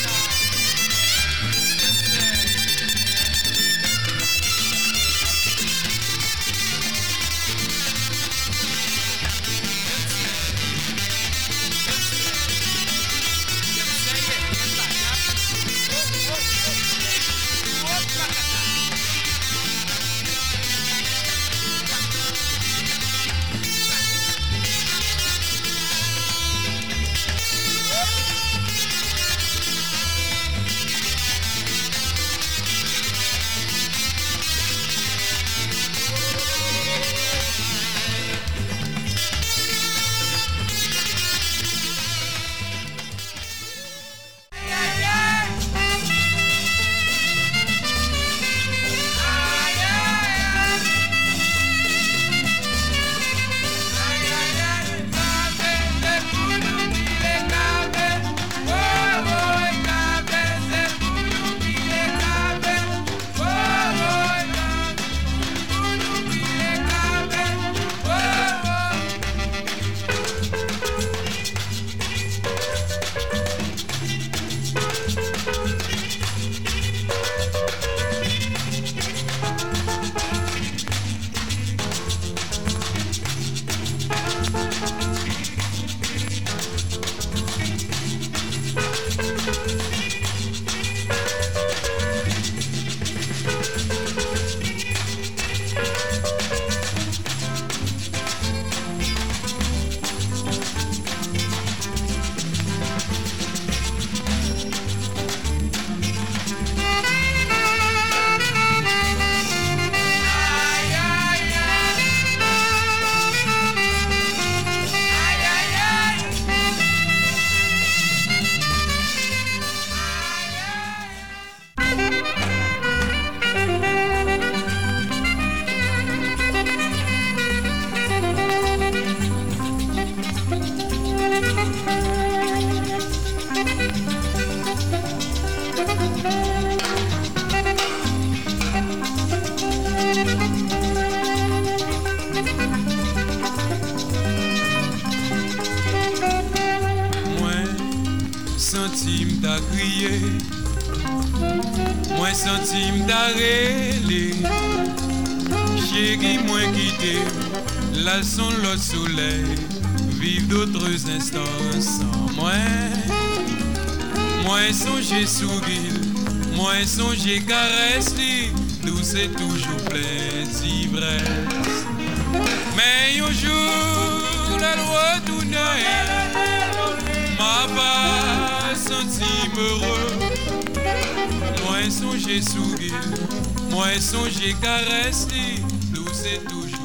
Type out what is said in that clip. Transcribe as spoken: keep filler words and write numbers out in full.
centime t'a crié, moins centime t'a rêlé. Chérie, moins quitté, là sont l'autre soleil, vivre d'autres instants sans moi. Moins songer sourire, moins songer caresse, douce et toujours plein d'ivresse. Mais un jour, la loi tournait, m'a pas senti heureux. Moins songer sourire, moins songer caresse, douce et toujours